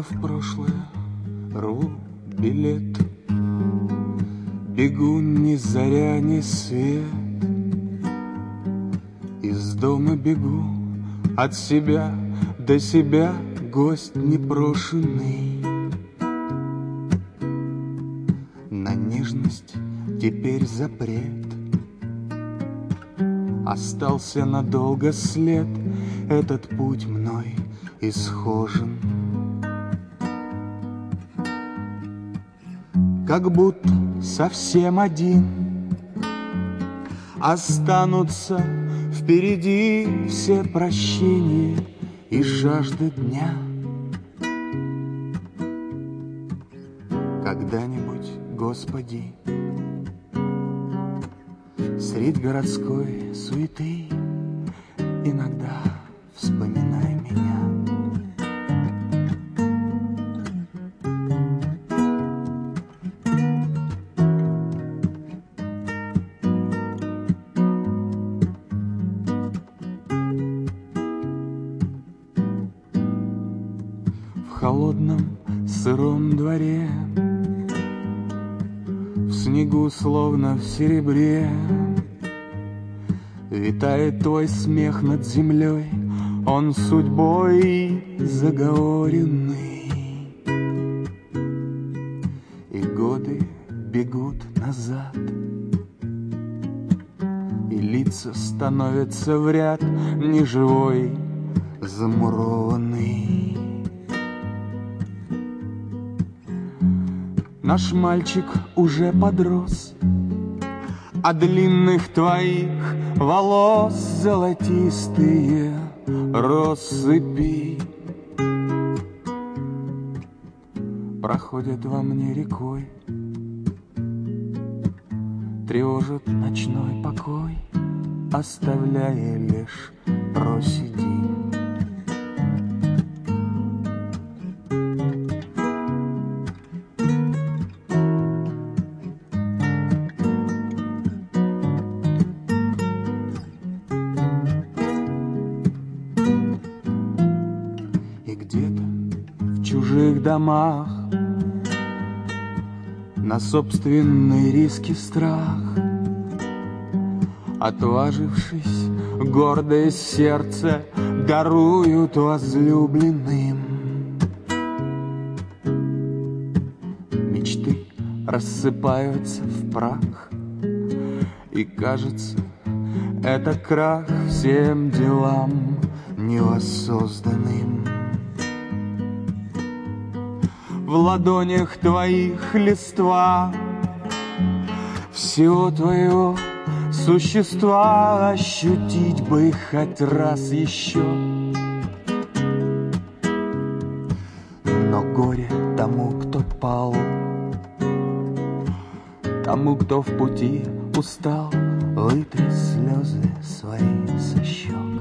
Куда-то в прошлое рву билет, бегу ни заря, ни свет. Из дома бегу от себя до себя, гость непрошенный. На нежность теперь запрет, остался надолго след, этот путь мной исхожен. Как будто совсем один, останутся впереди все прощения и жажда дня. Когда-нибудь, Господи, средь городской суеты иногда вспоминай меня. В холодном сыром дворе, в снегу словно в серебре, витает твой смех над землей, он судьбой заговоренный. И годы бегут назад, и лица становятся в ряд, неживой, замурованный. Наш мальчик уже подрос, а длинных твоих волос золотистые россыпи проходят во мне рекой, тревожат ночной покой, оставляя лишь проседи. Где-то в чужих домах, на собственный риск и страх, отважившись, гордое сердце даруют возлюбленным. Мечты рассыпаются в прах, и кажется, это крах всем делам невоссозданным. В ладонях твоих листва всего твоего существа ощутить бы хоть раз еще. Но горе тому, кто пал, тому, кто в пути устал, вытри слезы свои со щек.